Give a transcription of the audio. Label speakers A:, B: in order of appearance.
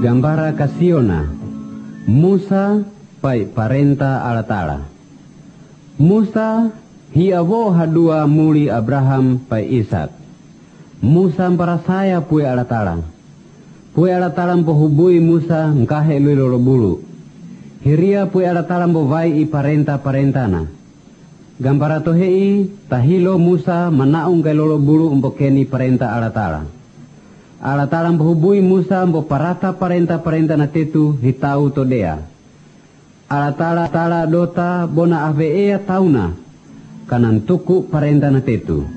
A: Gambara kasiona Musa pai parenta ala Ta'ala. Musa hiawo hadua muli Abraham pai Ishak. Musa parasaya pue ala Ta'ala. Pue ala Ta'ala pohubui Musa ngkahe lolo bulu. Hiria pue ala Ta'ala vai i parenta-parentana. Gambara tohei tahilo Musa manaung kai lolo bulu umpokeni parenta ala Ta'ala. Ala Ta'ala hubui Musa mbo parata parenta na tetu hitau todea. Ala Ta'ala dota bona avea tauna kanan tuku parenta na tetu.